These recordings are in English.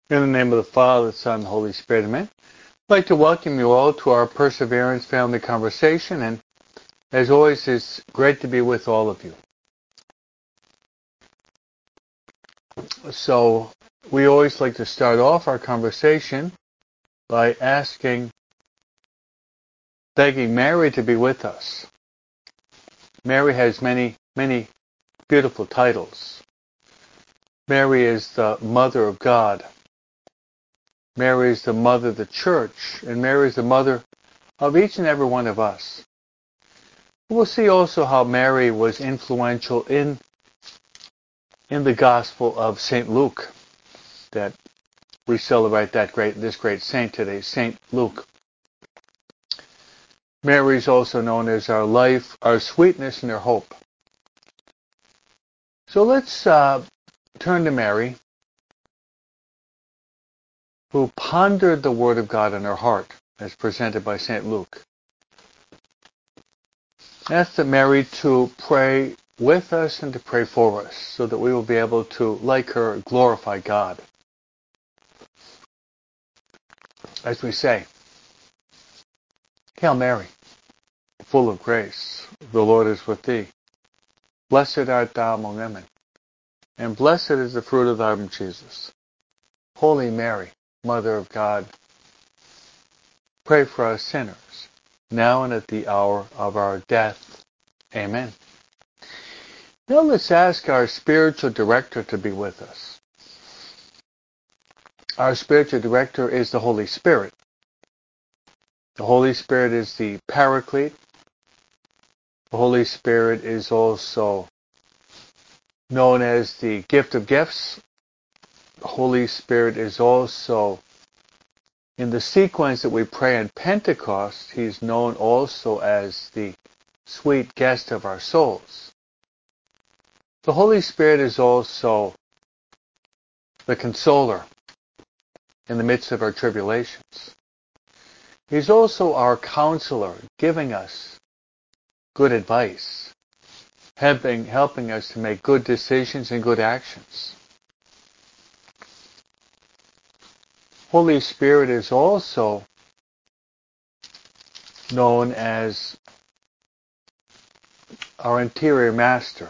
In the name of the Father, the Son, and the Holy Spirit, amen. I'd like to welcome you all to our Perseverance Family Conversation, and as always, it's great to be with all of you. So, we always like to start off our conversation by begging Mary to be with us. Mary has many, many beautiful titles. Mary is the Mother of God. Mary is the Mother of the Church, and Mary is the Mother of each and every one of us. We'll see also how Mary was influential in the Gospel of St. Luke, that we celebrate this great saint today, St. Luke. Mary is also known as our life, our sweetness, and our hope. So let's turn to Mary, who pondered the Word of God in her heart, as presented by St. Luke. Ask Mary to pray with us and to pray for us, so that we will be able to, like her, glorify God. As we say, Hail Mary, full of grace, the Lord is with thee. Blessed art thou among women, and blessed is the fruit of thy womb, Jesus. Holy Mary, Mother of God, pray for us sinners, now and at the hour of our death. Amen. Now let's ask our spiritual director to be with us. Our spiritual director is the Holy Spirit. The Holy Spirit is the Paraclete. The Holy Spirit is also known as the gift of gifts. The Holy Spirit is also, in the sequence that we pray on Pentecost, he's known also as the sweet guest of our souls. The Holy Spirit is also the consoler in the midst of our tribulations. He's also our counselor, giving us good advice, helping us to make good decisions and good actions. Holy Spirit is also known as our interior master.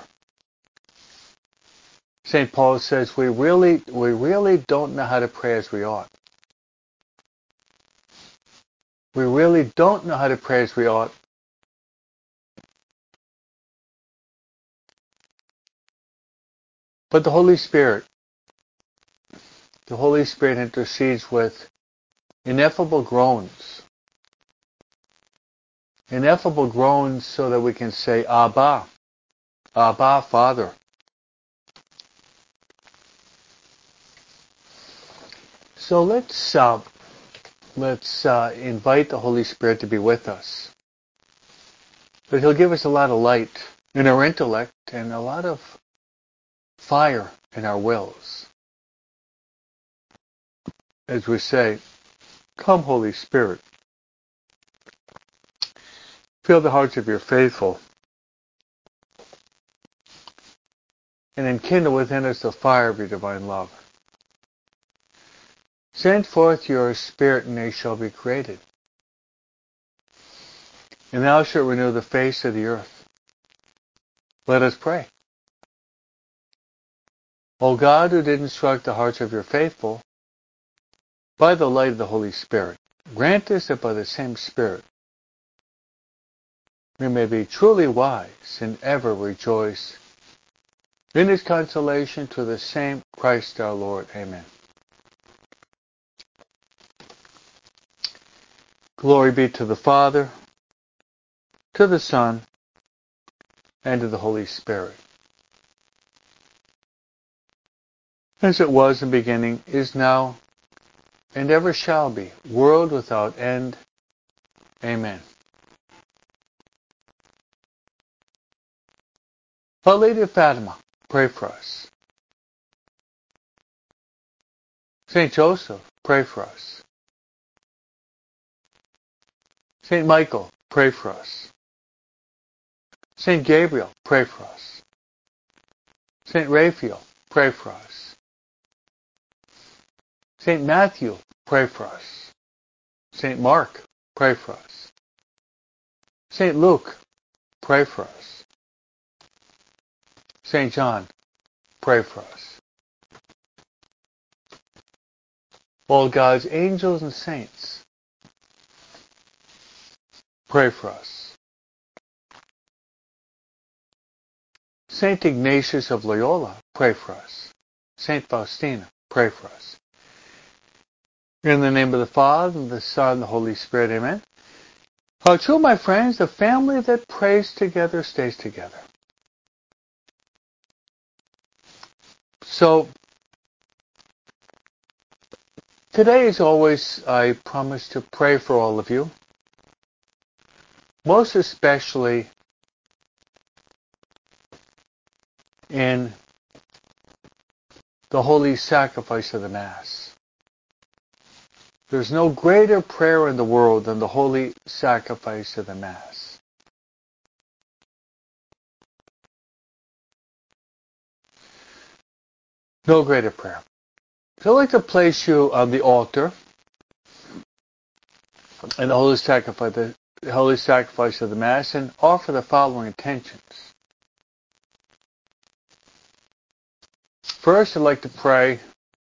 St. Paul says we really don't know how to pray as we ought. We really don't know how to pray as we ought. But the Holy Spirit intercedes with ineffable groans. Ineffable groans so that we can say, Abba, Abba, Father. So let's invite the Holy Spirit to be with us. But He'll give us a lot of light in our intellect and a lot of fire in our wills. As we say, Come, Holy Spirit. Fill the hearts of your faithful, and enkindle within us the fire of your divine love. Send forth your Spirit, and they shall be created. And thou shalt renew the face of the earth. Let us pray. O God, who did instruct the hearts of your faithful, by the light of the Holy Spirit, grant us that by the same Spirit we may be truly wise and ever rejoice in His consolation through the same Christ our Lord. Amen. Glory be to the Father, to the Son, and to the Holy Spirit. As it was in the beginning, is now, and ever shall be, world without end. Amen. Our Lady of Fatima, pray for us. Saint Joseph, pray for us. Saint Michael, pray for us. Saint Gabriel, pray for us. Saint Raphael, pray for us. St. Matthew, pray for us. St. Mark, pray for us. St. Luke, pray for us. St. John, pray for us. All God's angels and saints, pray for us. St. Ignatius of Loyola, pray for us. St. Faustina, pray for us. In the name of the Father, and the Son, and the Holy Spirit, amen. True, my friends, the family that prays together stays together. So, today, as always, I promise to pray for all of you, most especially in the holy sacrifice of the Mass. There's no greater prayer in the world than the holy sacrifice of the Mass. No greater prayer. So I'd like to place you on the altar in the holy sacrifice of the Mass and offer the following intentions. First, I'd like to pray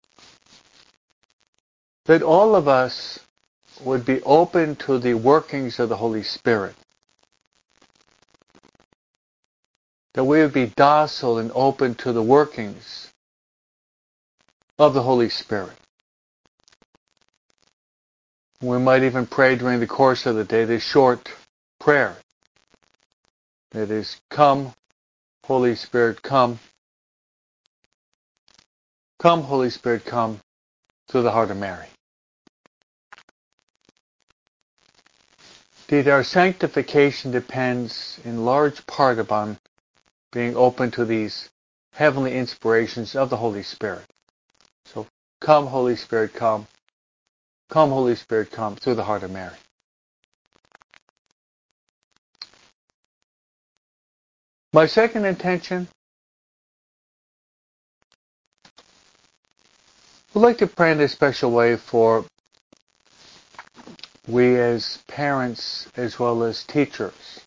that all of us would be open to the workings of the Holy Spirit. That we would be docile and open to the workings of the Holy Spirit. We might even pray during the course of the day this short prayer. It is, come, Holy Spirit, come. Come, Holy Spirit, come, through the heart of Mary. Indeed, our sanctification depends in large part upon being open to these heavenly inspirations of the Holy Spirit. So, come, Holy Spirit, come. Come, Holy Spirit, come, through the heart of Mary. My second intention, we'd like to pray in a special way for we as parents as well as teachers.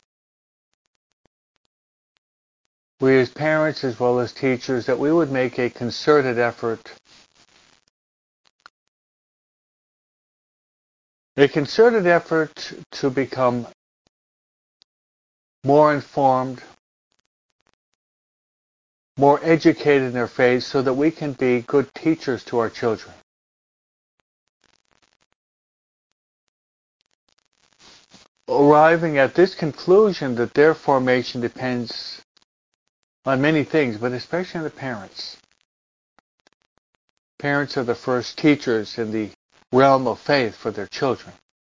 We as parents as well as teachers, that we would make a concerted effort to become more informed, more educated in their faith, so that we can be good teachers to our children. Arriving at this conclusion that their formation depends on many things, but especially on the parents. Parents are the first teachers in the realm of faith for their children.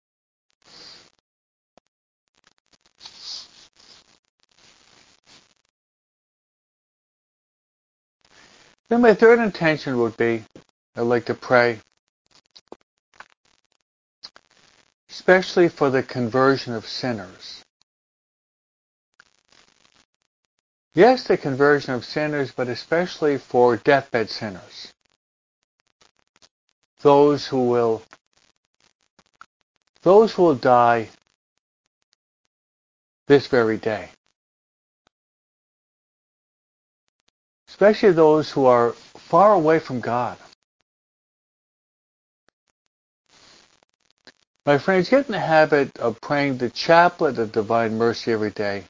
Then my third intention would be, I'd like to pray, especially for the conversion of sinners. Yes, the conversion of sinners, but especially for deathbed sinners. Those who will die this very day. Especially those who are far away from God. My friends, get in the habit of praying the chaplet of Divine Mercy every day.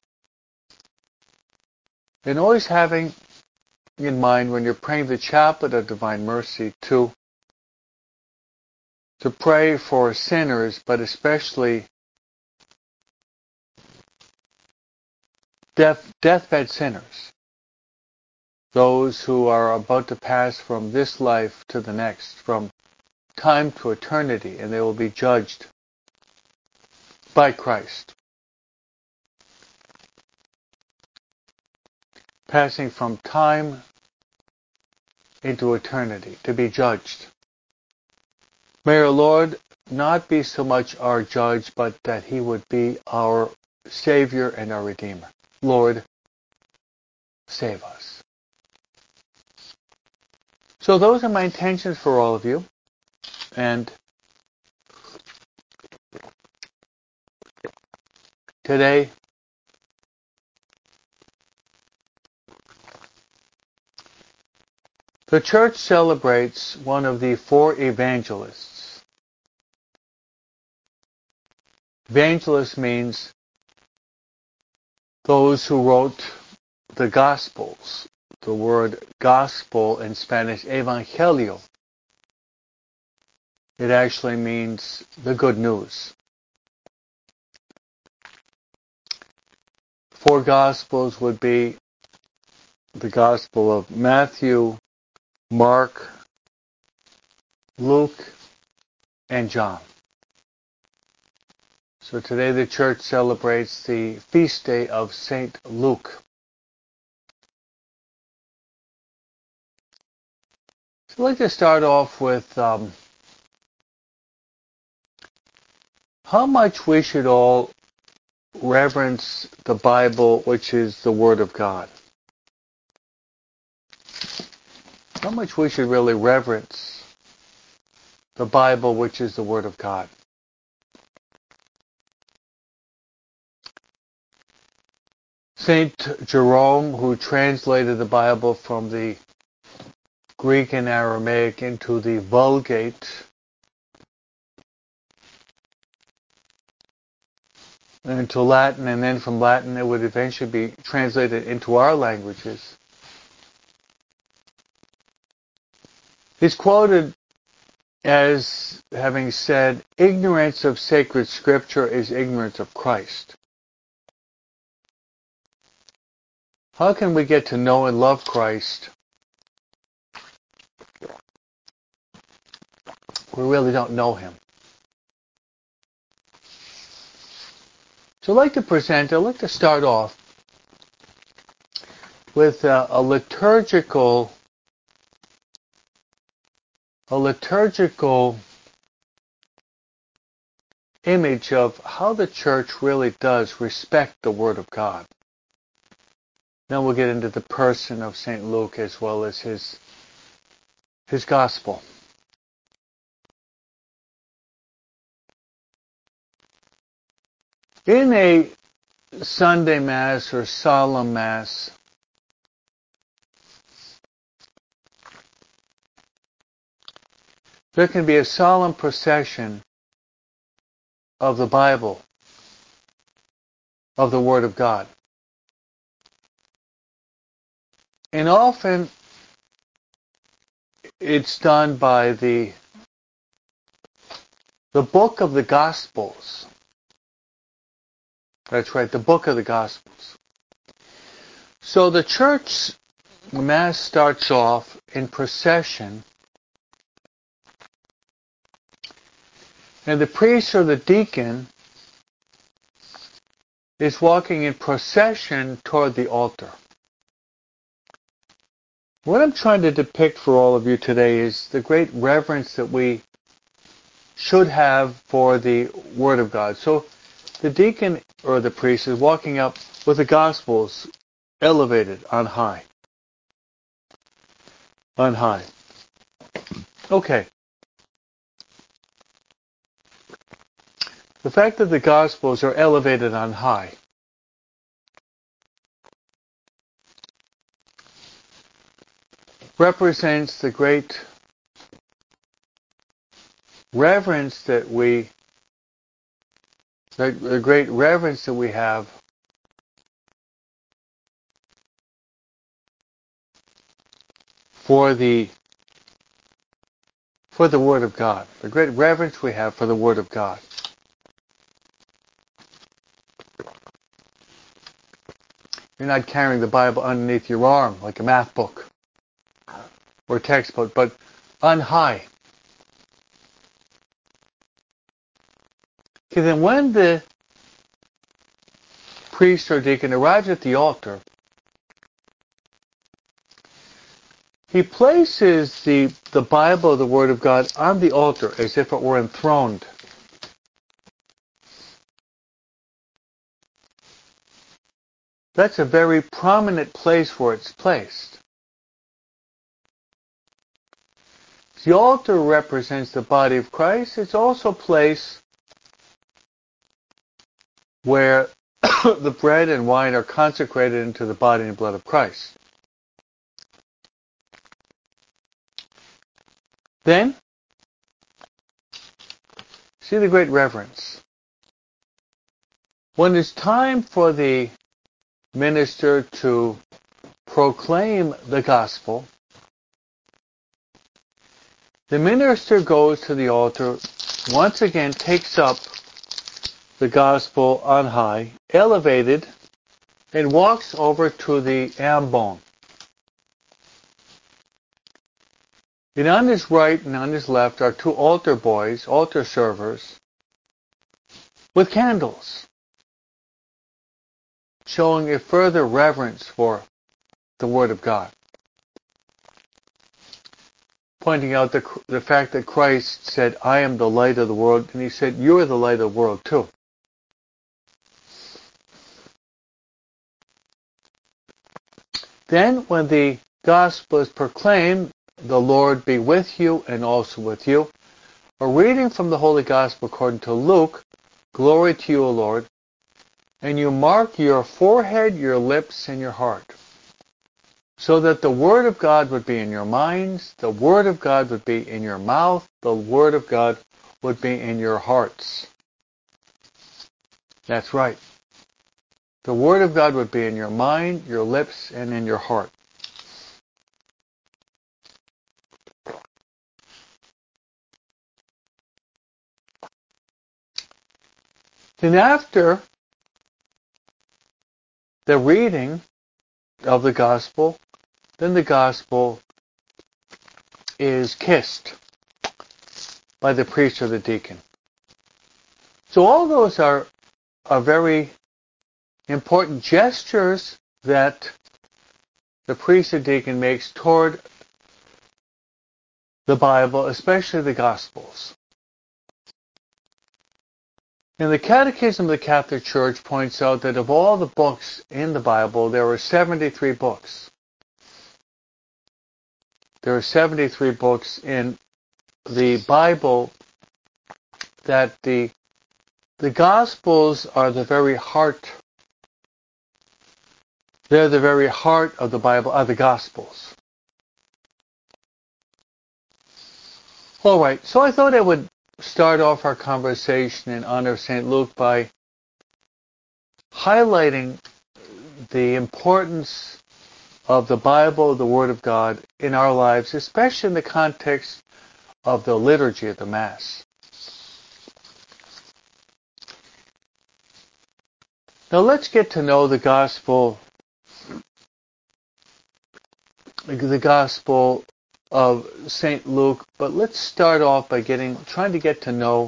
And always having in mind when you're praying the chaplet of Divine Mercy to pray for sinners, but especially deathbed sinners. Those who are about to pass from this life to the next, from time to eternity, and they will be judged by Christ. Passing from time into eternity, to be judged. May our Lord not be so much our judge, but that He would be our Savior and our Redeemer. Lord, save us. So those are my intentions for all of you. And today, the church celebrates one of the four evangelists. Evangelist means those who wrote the Gospels. The word gospel in Spanish, evangelio. It actually means the good news. Four Gospels would be the Gospel of Matthew, Mark, Luke, and John. So today the church celebrates the feast day of Saint Luke. So I'd like to start off with how much we should all reverence the Bible, which is the Word of God. How much we should really reverence the Bible, which is the Word of God. Saint Jerome, who translated the Bible from the Greek and Aramaic into the Vulgate, and into Latin, and then from Latin it would eventually be translated into our languages. He's quoted as having said, "Ignorance of sacred scripture is ignorance of Christ." How can we get to know and love Christ? We really don't know Him. So I'd like to start off with a liturgical image of how the church really does respect the Word of God. Then we'll get into the person of St. Luke as well as his gospel. In a Sunday Mass or solemn Mass, there can be a solemn procession of the Bible, of the Word of God. And often it's done by the book of the Gospels. That's right, the book of the Gospels. So the church Mass starts off in procession, and the priest or the deacon is walking in procession toward the altar. What I'm trying to depict for all of you today is the great reverence that we should have for the Word of God. So the deacon or the priest is walking up with the Gospels elevated on high. On high. Okay. The fact that the Gospels are elevated on high represents the great reverence that we have for the Word of God. The great reverence we have for the Word of God. You're not carrying the Bible underneath your arm like a math book or textbook, but on high. Okay, then when the priest or deacon arrives at the altar, he places the Bible, the Word of God, on the altar as if it were enthroned. That's a very prominent place where it's placed. the altar represents the body of Christ, it's also a place where the bread and wine are consecrated into the body and blood of Christ. Then, see the great reverence. When it's time for the minister to proclaim the gospel, the minister goes to the altar, once again takes up the gospel on high, elevated, and walks over to the ambon. And on his right and on his left are two altar boys, altar servers, with candles, showing a further reverence for the Word of God. Pointing out the fact that Christ said, I am the light of the world, and he said, you are the light of the world too. Then, when the gospel is proclaimed, the Lord be with you and also with you. A reading from the Holy Gospel according to Luke, glory to you, O Lord, and you mark your forehead, your lips, and your heart, so that the Word of God would be in your minds, the Word of God would be in your mouth, the Word of God would be in your hearts. That's right. The Word of God would be in your mind, your lips, and in your heart. Then after the reading of the gospel, then the gospel is kissed by the priest or the deacon. So all those are very important gestures that the priest or deacon makes toward the Bible, especially the Gospels. And the Catechism of the Catholic Church points out that of all the books in the Bible, there are 73 books. There are 73 books in the Bible that the Gospels are the very heart. They're the very heart of the Bible, are the Gospels. All right, so I thought I would start off our conversation in honor of St. Luke by highlighting the importance of the Bible, the Word of God, in our lives, especially in the context of the liturgy of the Mass. Now let's get to know the Gospel of St. Luke, but let's start off by trying to get to know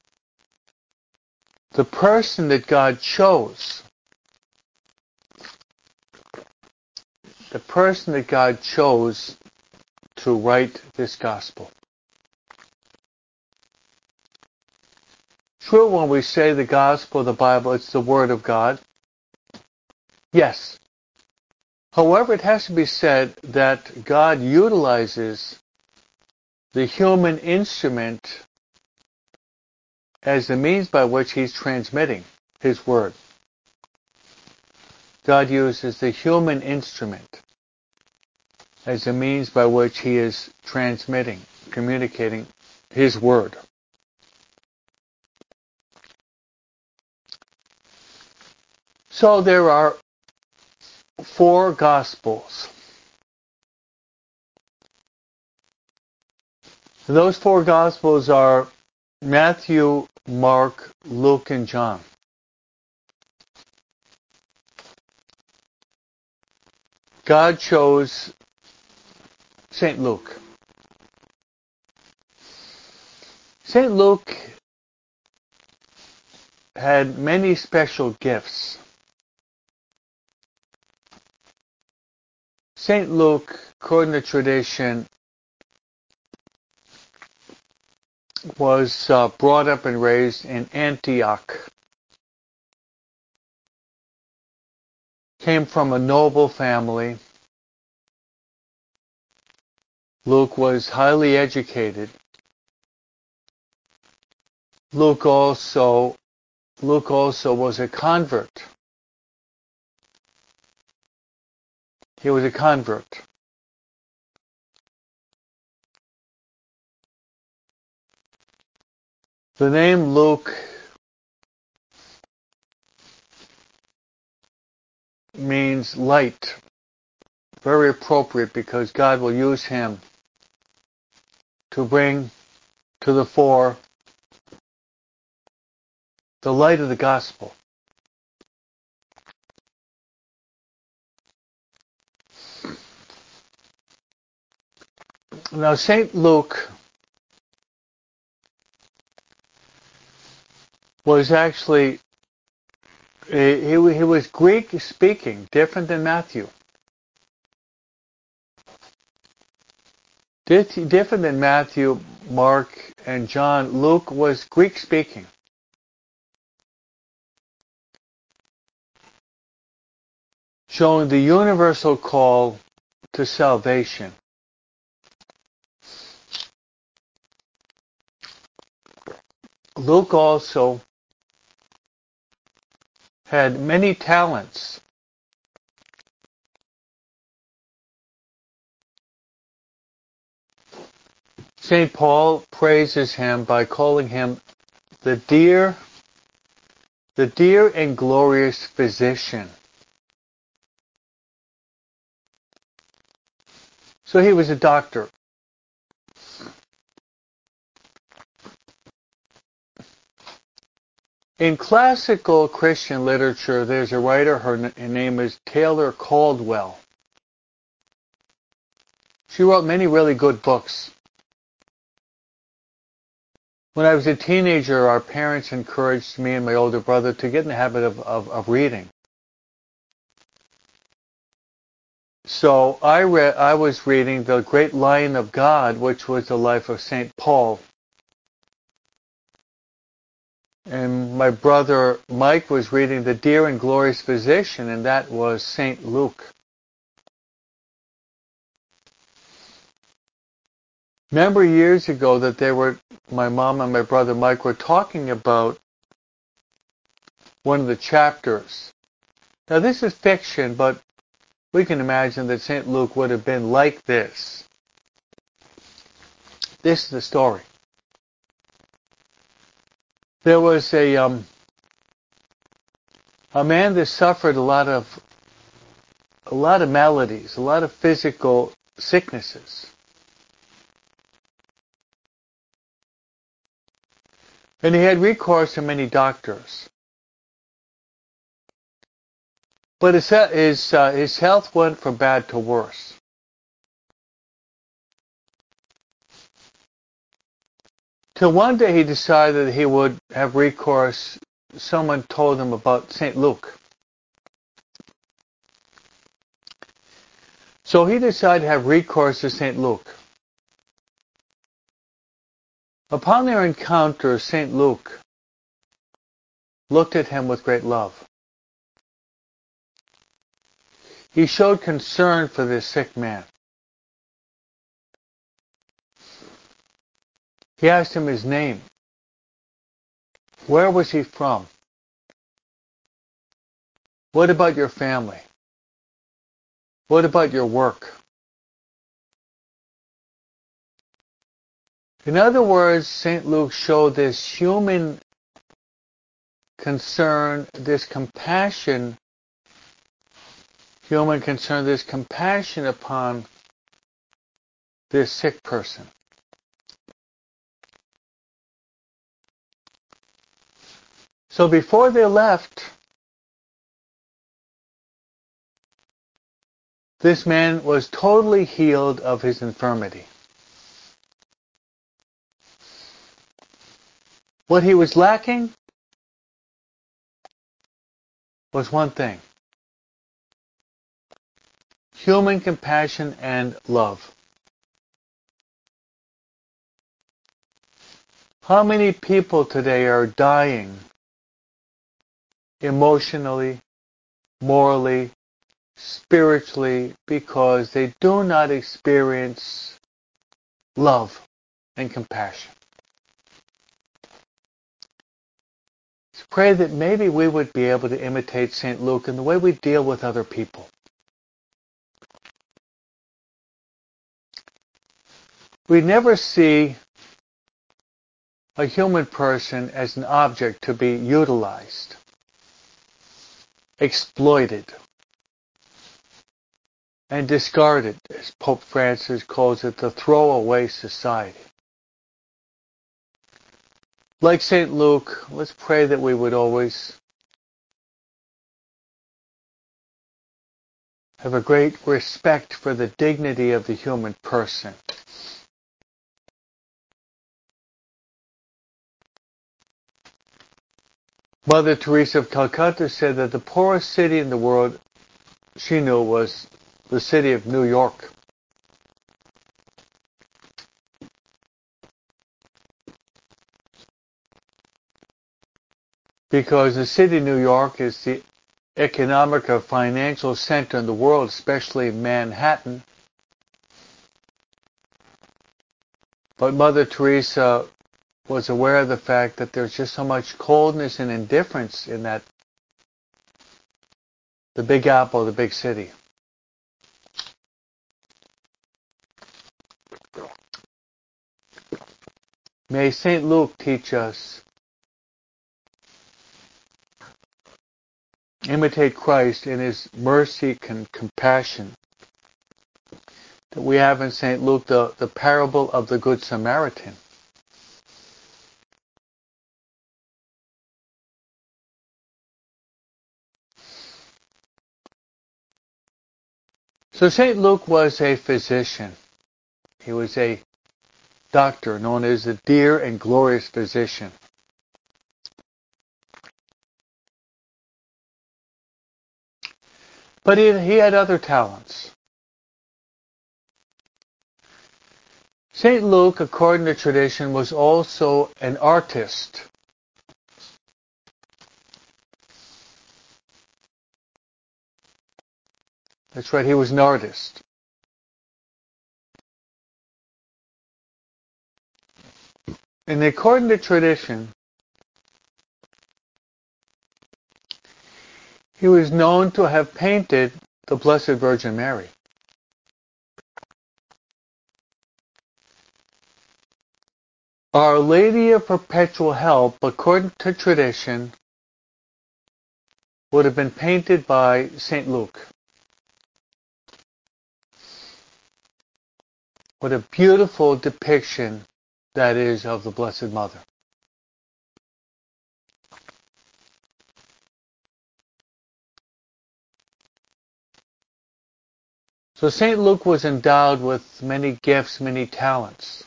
the person that God chose. The person that God chose to write this Gospel. True, when we say the Gospel of the Bible, it's the Word of God. Yes. However, it has to be said that God utilizes the human instrument as the means by which He's transmitting His Word. God uses the human instrument as the means by which He is transmitting, communicating His Word. So there are 4 Gospels. Those 4 Gospels are Matthew, Mark, Luke, and John. God chose St. Luke. St. Luke had many special gifts. St. Luke, according to tradition, was brought up and raised in Antioch. Came from a noble family. Luke was highly educated. Luke also was a convert. He was a convert. The name Luke means light. Very appropriate because God will use him to bring to the fore the light of the gospel. Now, St. Luke was actually, he was Greek speaking, different than Matthew. Different than Matthew, Mark, and John, Luke was Greek speaking. Showing the universal call to salvation. Luke also had many talents. St. Paul praises him by calling him the dear and glorious physician. So he was a doctor. In classical Christian literature, there's a writer, her name is Taylor Caldwell. She wrote many really good books. When I was a teenager, our parents encouraged me and my older brother to get in the habit of reading. So I was reading The Great Lion of God, which was the life of St. Paul. And my brother Mike was reading The Dear and Glorious Physician, and that was St. Luke. Remember years ago that my mom and my brother Mike were talking about one of the chapters. Now this is fiction, but we can imagine that St. Luke would have been like this. This is the story. There was a man that suffered a lot of maladies, a lot of physical sicknesses. And he had recourse to many doctors. But his health went from bad to worse. Till one day he decided that he would have recourse. Someone told him about St. Luke. So he decided to have recourse to St. Luke. Upon their encounter, St. Luke looked at him with great love. He showed concern for this sick man. He asked him his name. Where was he from? What about your family? What about your work? In other words, St. Luke showed this human concern, this compassion, this compassion upon this sick person. So before they left, this man was totally healed of his infirmity. What he was lacking was one thing: human compassion and love. How many people today are dying emotionally, morally, spiritually, because they do not experience love, and compassion. Let's pray that maybe we would be able to imitate St. Luke in the way we deal with other people. We never see a human person as an object to be utilized, exploited, and discarded, as Pope Francis calls it, the throwaway society. Like St. Luke, let's pray that we would always have a great respect for the dignity of the human person. Mother Teresa of Calcutta said that the poorest city in the world she knew was the city of New York. Because the city of New York is the economic or financial center in the world, especially Manhattan. But Mother Teresa was aware of the fact that there's just so much coldness and indifference in that, the Big Apple, the big city. May St. Luke teach us, imitate Christ in his mercy and compassion that we have in St. Luke, the parable of the Good Samaritan. So St. Luke was a physician. He was a doctor known as the dear and glorious physician. But he had other talents. St. Luke, according to tradition, was also an artist. That's right, he was an artist. And according to tradition, he was known to have painted the Blessed Virgin Mary. Our Lady of Perpetual Help, according to tradition, would have been painted by St. Luke. What a beautiful depiction that is of the Blessed Mother. So St. Luke was endowed with many gifts, many talents.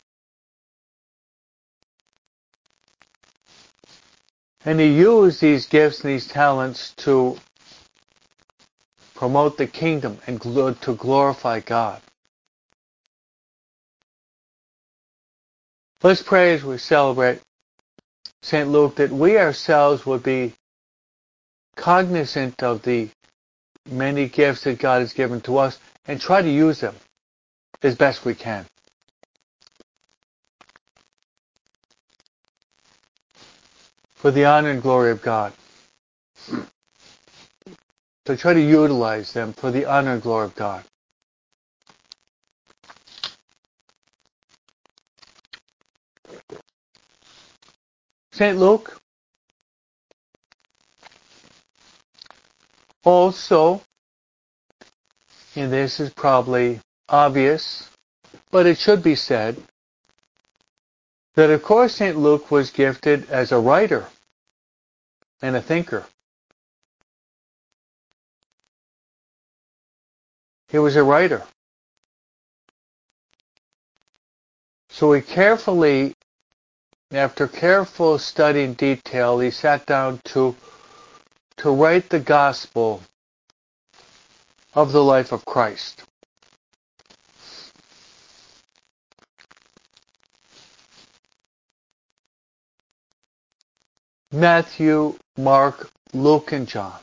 And he used these gifts and these talents to promote the kingdom and to glorify God. Let's pray as we celebrate St. Luke that we ourselves would be cognizant of the many gifts that God has given to us and try to use them as best we can. For the honor and glory of God. So try to utilize them for the honor and glory of God. St. Luke also, and this is probably obvious, but it should be said, that of course St. Luke was gifted as a writer and a thinker. He was a writer. So he carefully, after careful study in detail, he sat down to write the gospel of the life of Christ. Matthew, Mark, Luke, and John.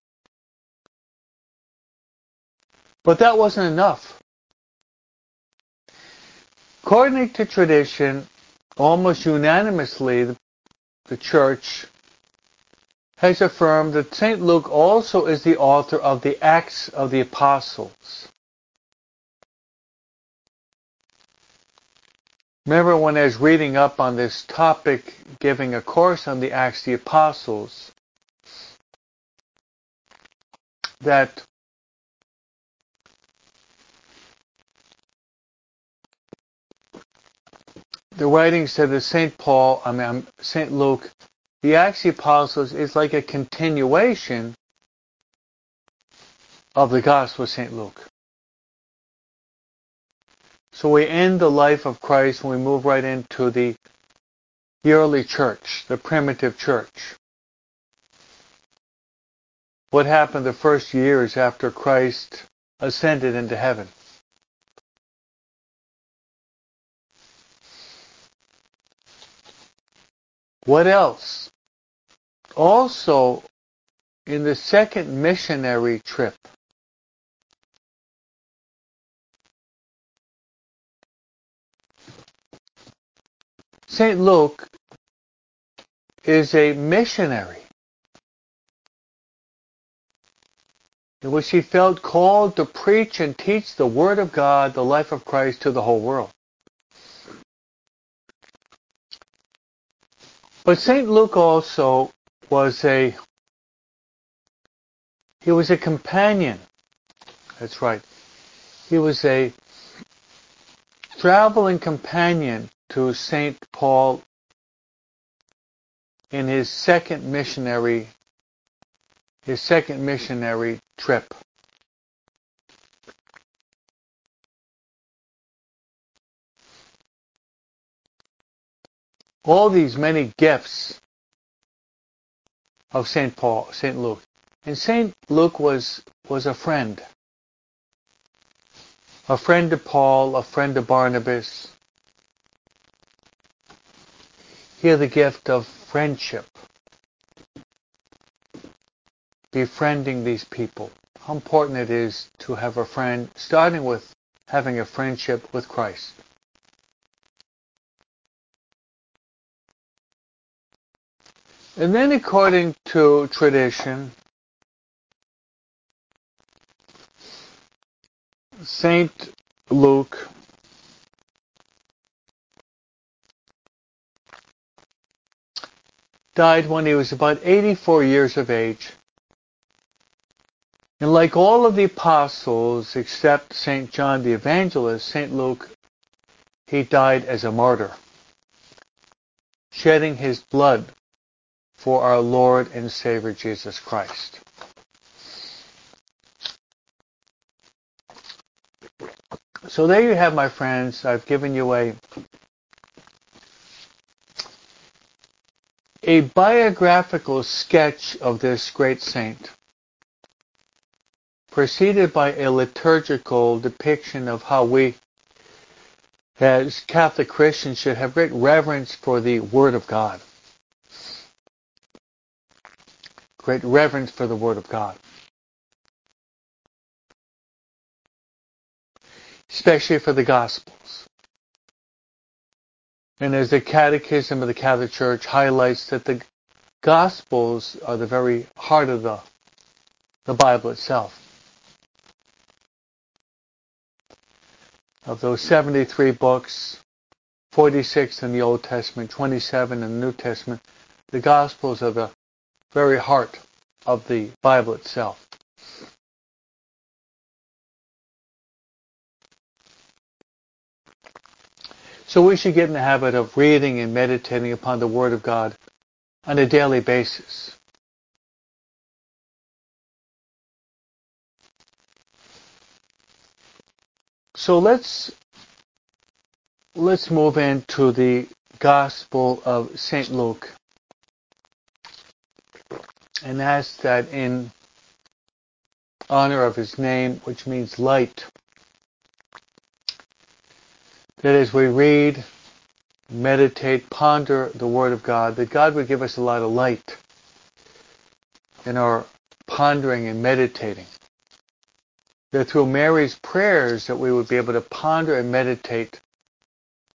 But that wasn't enough. According to tradition, almost unanimously, the Church has affirmed that St. Luke also is the author of the Acts of the Apostles. Remember when I was reading up on this topic, giving a course on the Acts of the Apostles, that the writing said that St. Luke, the Acts of the Apostles is like a continuation of the Gospel of St. Luke. So we end the life of Christ when we move right into the early church, the primitive church. What happened the first years after Christ ascended into heaven? What else? Also, in the second missionary trip, St. Luke is a missionary in which he felt called to preach and teach the Word of God, the life of Christ, to the whole world. But St. Luke also was a companion. That's right. He was a traveling companion to St. Paul in his second missionary trip. All these many gifts of St. Luke. And St. Luke was a friend. A friend to Paul, a friend to Barnabas. He had the gift of friendship. Befriending these people. How important it is to have a friend, starting with having a friendship with Christ. And then according to tradition, St. Luke died when he was about 84 years of age. And like all of the apostles, except St. John the Evangelist, St. Luke, he died as a martyr, shedding his blood for our Lord and Savior Jesus Christ. So there you have, my friends. I've given you a biographical sketch of this great saint, preceded by a liturgical depiction of how we, as Catholic Christians, should have great reverence for the Word of God. Great reverence for the Word of God. Especially for the Gospels. And as the Catechism of the Catholic Church highlights, that the Gospels are the very heart of the Bible itself. Of those 73 books, 46 in the Old Testament, 27 in the New Testament, the Gospels are the very heart of the Bible itself. So we should get in the habit of reading and meditating upon the Word of God on a daily basis. So let's move into the Gospel of St. Luke and ask that in honor of his name, which means light, that as we read, meditate, ponder the Word of God, that God would give us a lot of light in our pondering and meditating. That through Mary's prayers that we would be able to ponder and meditate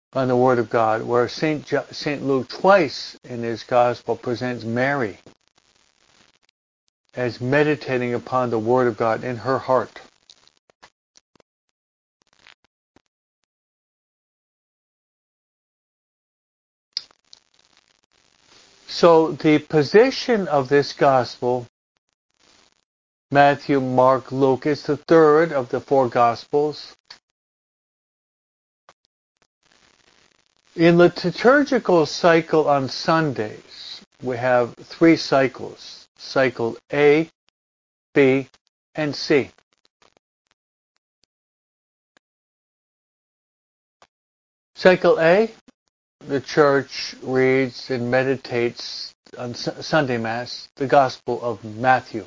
on the Word of God, where St. Luke twice in his Gospel presents Mary as meditating upon the Word of God in her heart. So the position of this Gospel, Matthew, Mark, Luke, is the third of the four Gospels. In the liturgical cycle on Sundays, we have three cycles. Cycle A, B, and C. Cycle A, the Church reads and meditates on Sunday Mass, the Gospel of Matthew.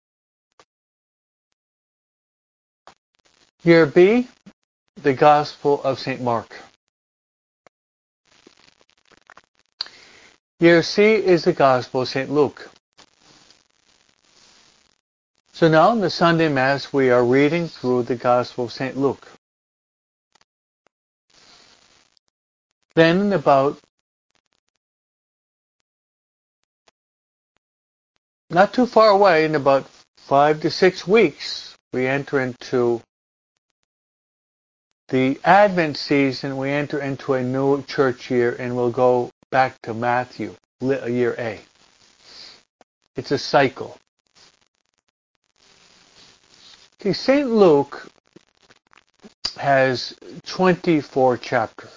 Year B, the Gospel of St. Mark. Year C is the Gospel of St. Luke. So now in the Sunday Mass we are reading through the Gospel of St. Luke. Then in about, not too far away, in about 5 to 6 weeks, we enter into the Advent season. We enter into a new church year and we'll go back to Matthew, year A. It's a cycle. Okay, St. Luke has 24 chapters.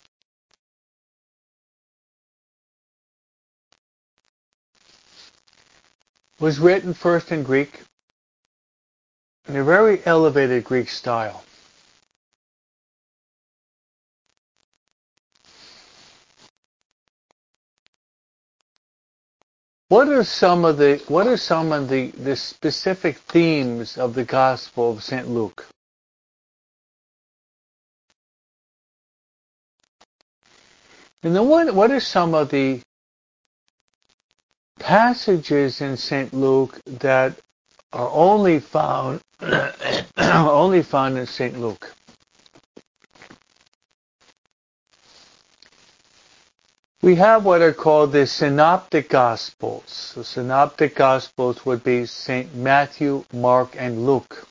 It was written first in Greek, in a very elevated Greek style. What are some of the specific themes of the Gospel of St. Luke? And then what are some of the passages in St. Luke that are only found in St. Luke? We have what are called the Synoptic Gospels. The Synoptic Gospels would be St. Matthew, Mark, and Luke.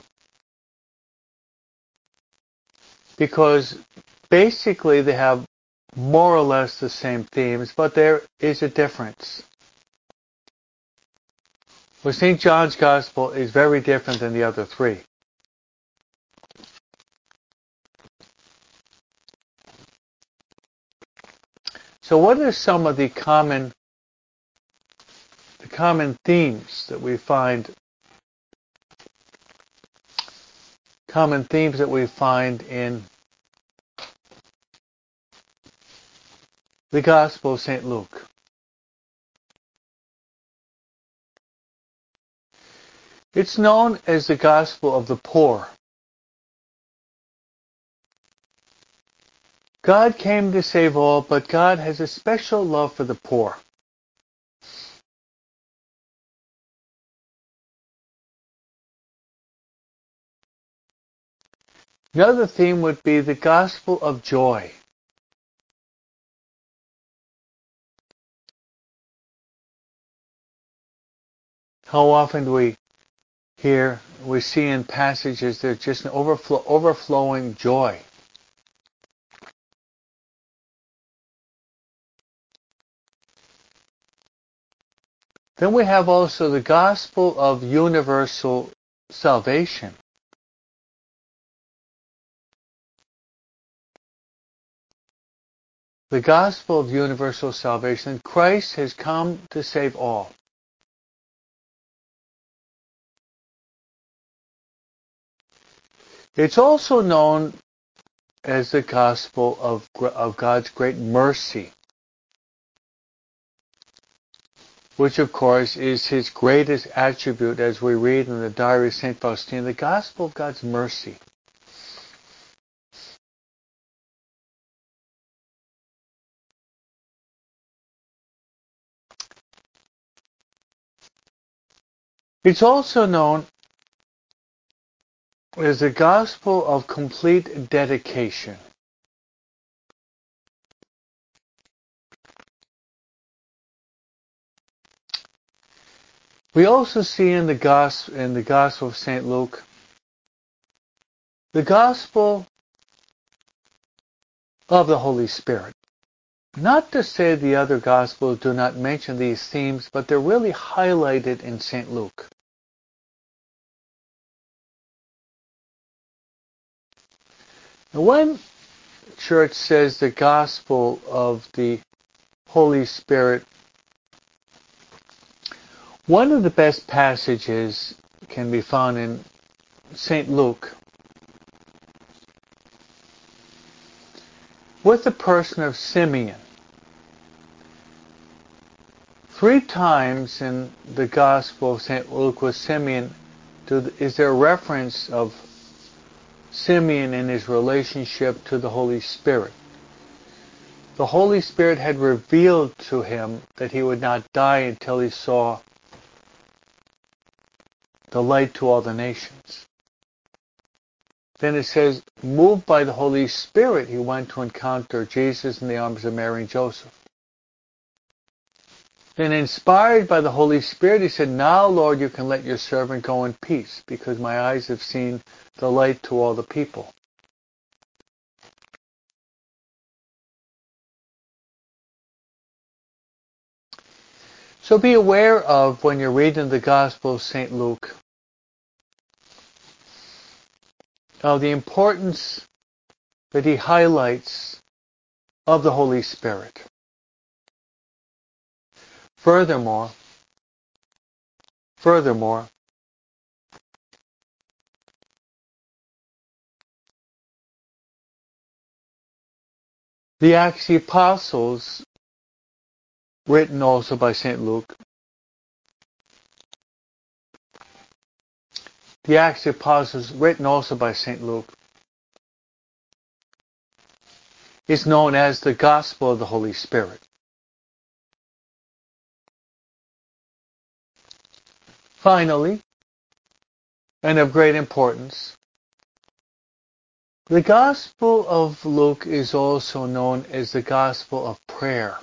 Because basically they have more or less the same themes, but there is a difference. Well, St. John's Gospel is very different than the other three. So what are some of the common themes that we find in the Gospel of St. Luke? It's known as the Gospel of the Poor. God came to save all, but God has a special love for the poor. Another theme would be the Gospel of Joy. How often do we see in passages there's just an overflowing joy. Then we have also the Gospel of Universal Salvation. The Gospel of Universal Salvation. Christ has come to save all. It's also known as the Gospel of God's great mercy, which of course is his greatest attribute, as we read in the Diary of St. Faustina, the Gospel of God's mercy. It's also known as the Gospel of complete dedication. We also see in the Gospel of St. Luke, the Gospel of the Holy Spirit. Not to say the other Gospels do not mention these themes, but they're really highlighted in St. Luke. Now, when Church says the Gospel of the Holy Spirit, one of the best passages can be found in St. Luke, with the person of Simeon. 3 times in the Gospel of St. Luke with Simeon is there a reference of Simeon and his relationship to the Holy Spirit. The Holy Spirit had revealed to him that he would not die until he saw the light to all the nations. Then it says, moved by the Holy Spirit, he went to encounter Jesus in the arms of Mary and Joseph. Then inspired by the Holy Spirit, he said, now, Lord, you can let your servant go in peace, because my eyes have seen the light to all the people. So be aware of, when you're reading the Gospel of St. Luke, of the importance that he highlights of the Holy Spirit. Furthermore, the Acts of the Apostles, written also by St. Luke, the Acts of the Apostles, written also by St. Luke, is known as the Gospel of the Holy Spirit. Finally, and of great importance, the Gospel of Luke is also known as the Gospel of Prayer.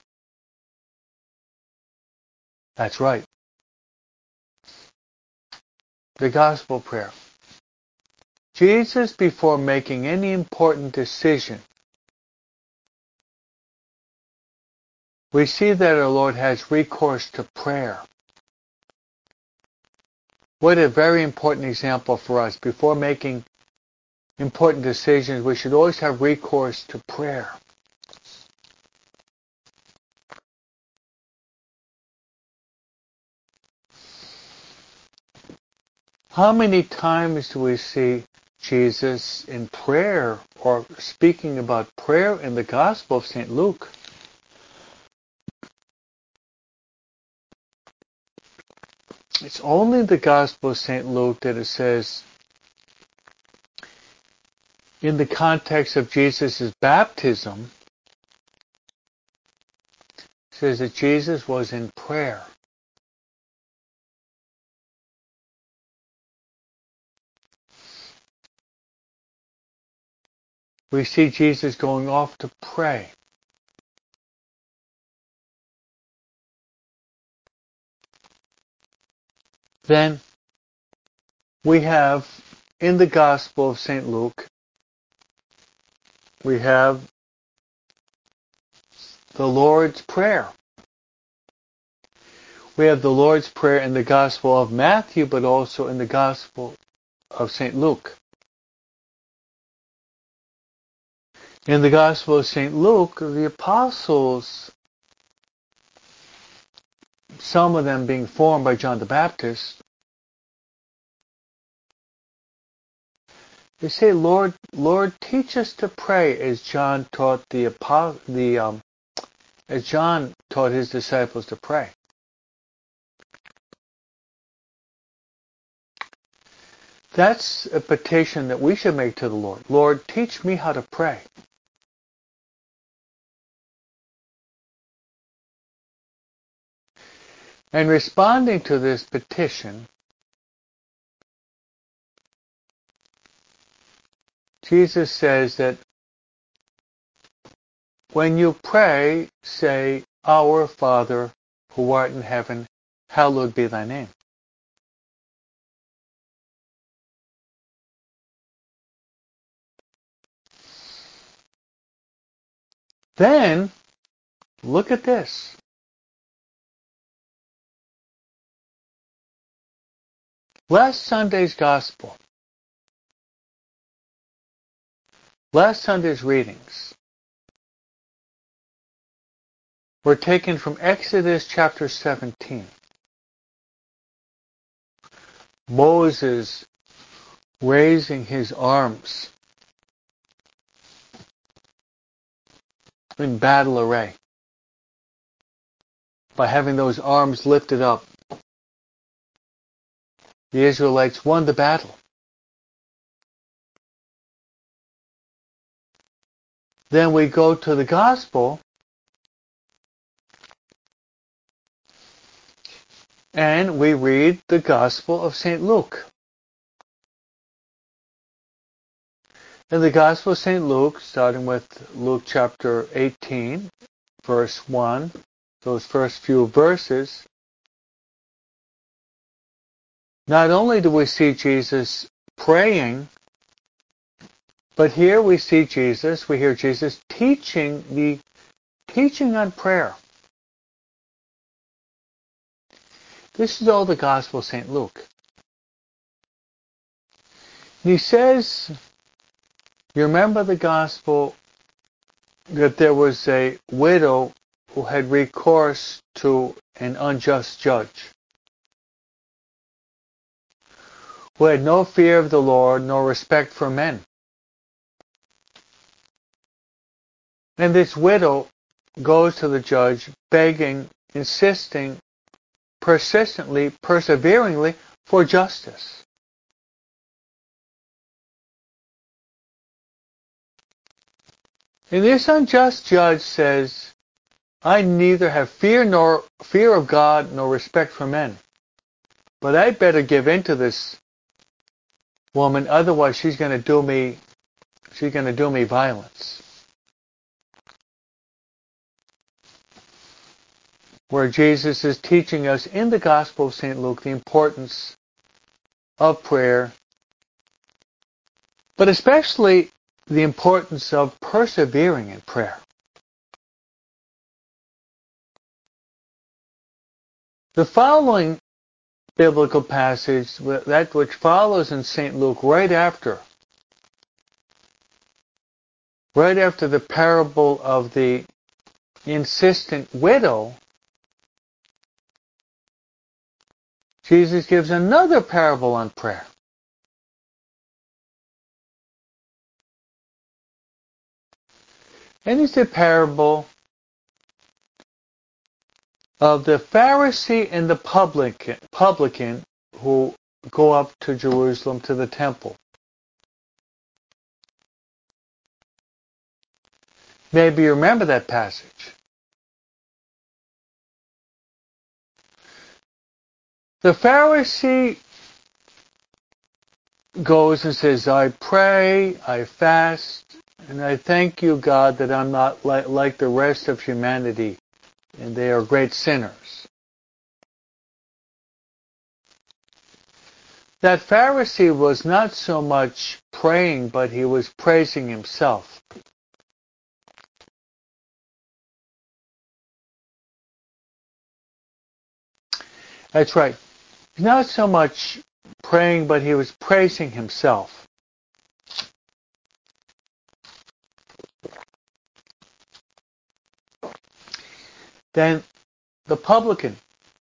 That's right. The Gospel of Prayer. Jesus, before making any important decision, we see that our Lord has recourse to prayer. What a very important example for us. Before making important decisions, we should always have recourse to prayer. How many times do we see Jesus in prayer or speaking about prayer in the Gospel of St. Luke? It's only in the Gospel of St. Luke that it says, in the context of Jesus' baptism, it says that Jesus was in prayer. We see Jesus going off to pray. Then we have, in the Gospel of St. Luke, we have the Lord's Prayer. We have the Lord's Prayer in the Gospel of Matthew, but also in the Gospel of St. Luke. In the Gospel of St. Luke, the apostles, some of them being formed by John the Baptist, they say, Lord, teach us to pray, as John taught as John taught his disciples to pray. That's a petition that we should make to the Lord. Lord, teach me how to pray. And responding to this petition, Jesus says that when you pray, say, Our Father who art in heaven, hallowed be thy name. Then, look at this. Last Sunday's Gospel, last Sunday's readings were taken from Exodus chapter 17. Moses raising his arms in battle array. By having those arms lifted up, the Israelites won the battle. Then we go to the Gospel, and we read the Gospel of St. Luke. In the Gospel of St. Luke, starting with Luke chapter 18, verse 1, those first few verses, not only do we see Jesus praying, but here we hear Jesus teaching on prayer. This is all the Gospel of St. Luke. And he says, you remember the Gospel that there was a widow who had recourse to an unjust judge, who had no fear of the Lord nor respect for men. And this widow goes to the judge begging, insisting, persistently, perseveringly for justice. And this unjust judge says, I neither have fear of God nor respect for men. But I better give in to this woman, otherwise she's going to do me violence. Where Jesus is teaching us in the Gospel of St. Luke the importance of prayer, but especially the importance of persevering in prayer. The following biblical passage, that which follows in St. Luke right after the parable of the insistent widow, Jesus gives another parable on prayer. And it's the parable of the Pharisee and the publican who go up to Jerusalem to the temple. Maybe you remember that passage. The Pharisee goes and says, I pray, I fast, and I thank you, God, that I'm not like the rest of humanity, and they are great sinners. That Pharisee was not so much praying, but he was praising himself. That's right. Not so much praying, but he was praising himself. Then the publican,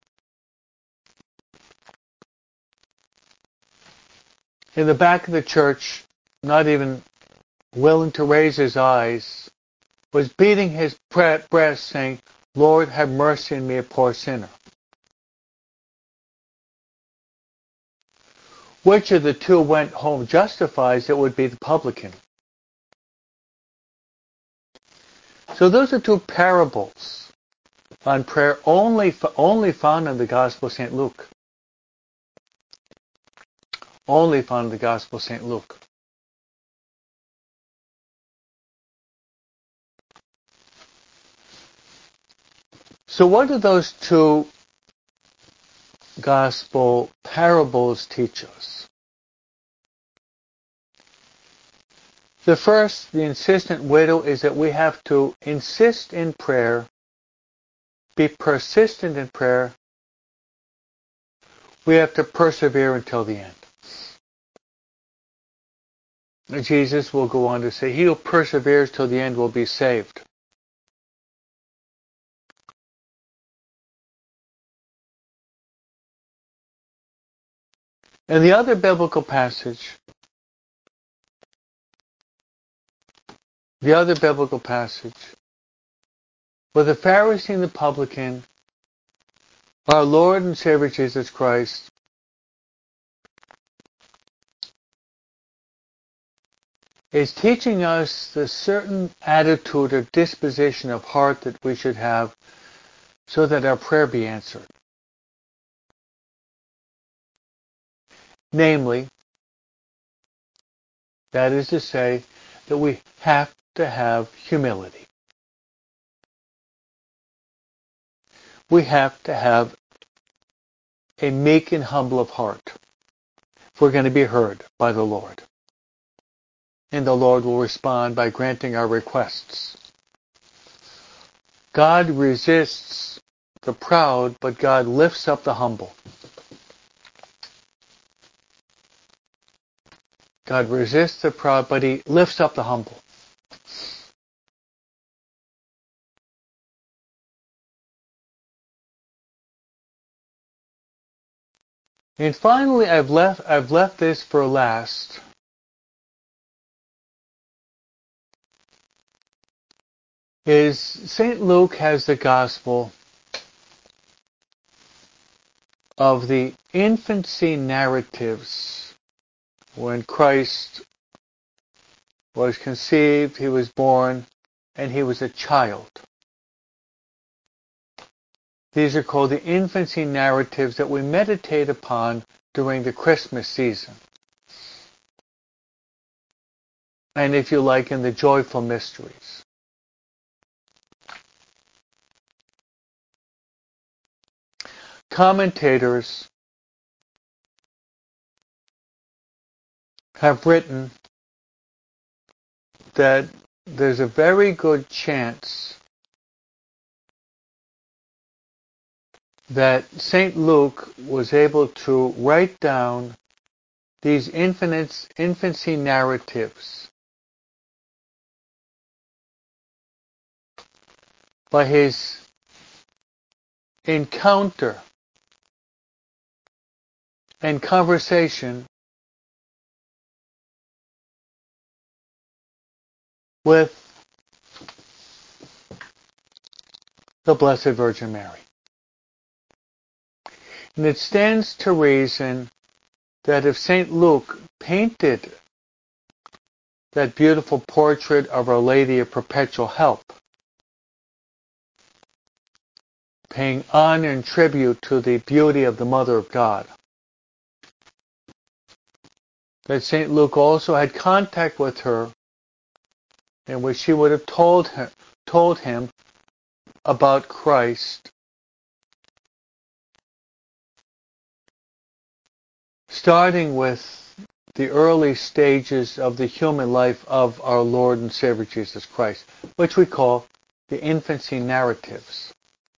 in the back of the church, not even willing to raise his eyes, was beating his breast saying, Lord, have mercy on me, a poor sinner. Which of the two went home justified? It would be the publican. So those are two parables on prayer only found in the Gospel of St. Luke. Only found in the Gospel of St. Luke. So what do those two gospel parables teach us. The first, the insistent widow, is that we have to insist in prayer, be persistent in prayer. We have to persevere until the end. Jesus will go on to say, he who perseveres till the end will be saved. And the other biblical passage, where the Pharisee and the publican, our Lord and Savior Jesus Christ, is teaching us the certain attitude or disposition of heart that we should have so that our prayer be answered. Namely, that is to say, that we have to have humility. We have to have a meek and humble of heart if we're going to be heard by the Lord. And the Lord will respond by granting our requests. God resists the proud, but God lifts up the humble. God resists the proud, but he lifts up the humble. And finally, I've left this for last. Is St. Luke has the gospel of the infancy narratives. When Christ was conceived, he was born, and he was a child. These are called the infancy narratives that we meditate upon during the Christmas season. And if you like, in the joyful mysteries. Commentators have written that there's a very good chance that St. Luke was able to write down these infancy narratives by his encounter and conversation with the Blessed Virgin Mary. And it stands to reason that if St. Luke painted that beautiful portrait of Our Lady of Perpetual Help, paying honor and tribute to the beauty of the Mother of God, that St. Luke also had contact with her in which she would have told him about Christ, starting with the early stages of the human life of our Lord and Savior Jesus Christ, which we call the infancy narratives.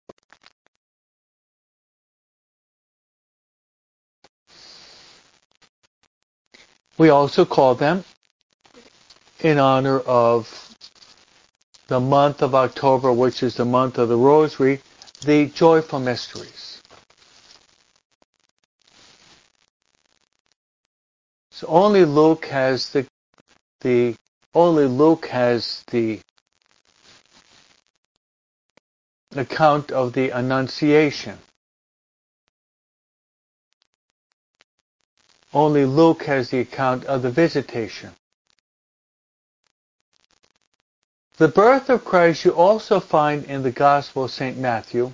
We also call them, in honor of the month of October, which is the month of the Rosary, the joyful mysteries. So only Luke has the account of the Annunciation. Only Luke has the account of the Visitation. The birth of Christ you also find in the Gospel of St. Matthew,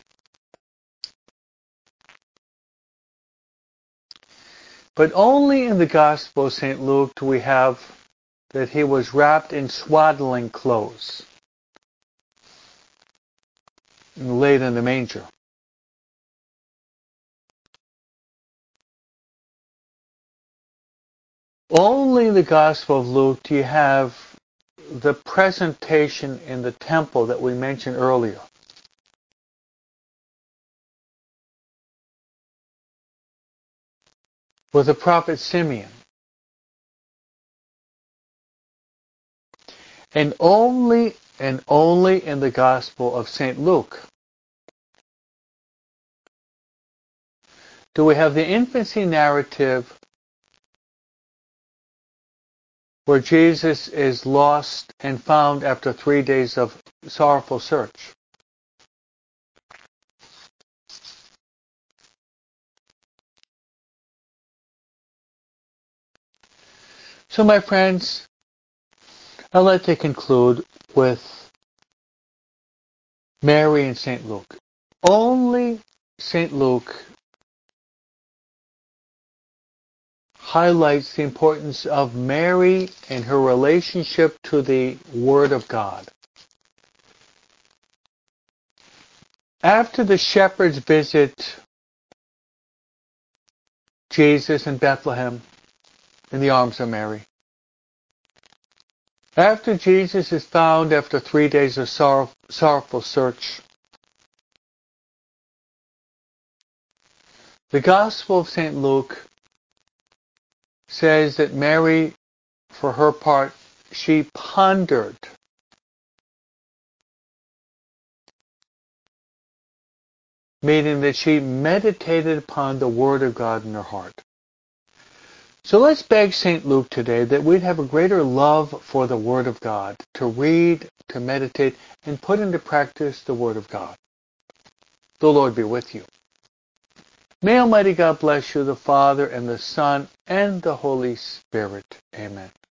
but only in the Gospel of St. Luke do we have that he was wrapped in swaddling clothes and laid in the manger. Only in the Gospel of Luke do you have the presentation in the temple that we mentioned earlier. With the prophet Simeon. And only in the Gospel of St. Luke do we have the infancy narrative where Jesus is lost and found after 3 days of sorrowful search. So my friends, I'd like to conclude with Mary and St. Luke. Only St. Luke highlights the importance of Mary and her relationship to the Word of God. After the shepherds visit Jesus in Bethlehem in the arms of Mary, after Jesus is found after 3 days of sorrowful search, the Gospel of St. Luke says that Mary, for her part, she pondered, meaning that she meditated upon the Word of God in her heart. So let's beg St. Luke today that we'd have a greater love for the Word of God, to read, to meditate, and put into practice the Word of God. The Lord be with you. May Almighty God bless you, the Father, and the Son, and the Holy Spirit. Amen.